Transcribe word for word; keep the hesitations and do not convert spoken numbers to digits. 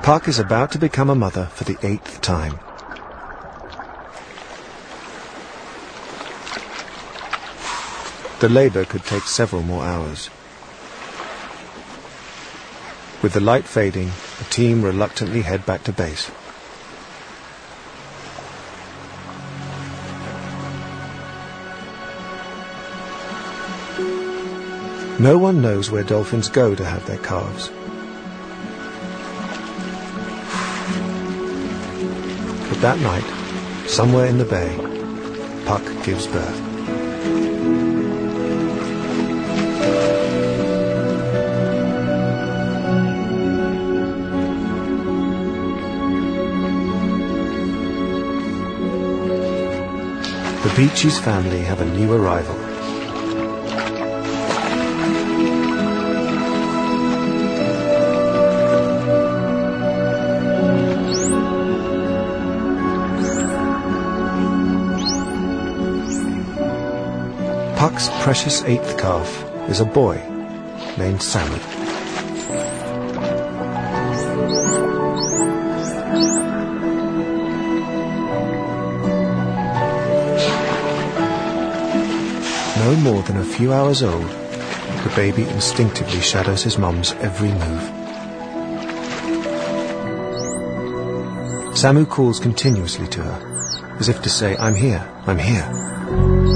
Puck is about to become a mother for the eighth time. The labour could take several more hours. With the light fading, the team reluctantly head back to base. No one knows where dolphins go to have their calves. But that night, somewhere in the bay, Puck gives birth. The Beaches family have a new arrival. Puck's precious eighth calf is a boy named Samu. No more than a few hours old, the baby instinctively shadows his mum's every move. Samu calls continuously to her, as if to say, "I'm here, I'm here."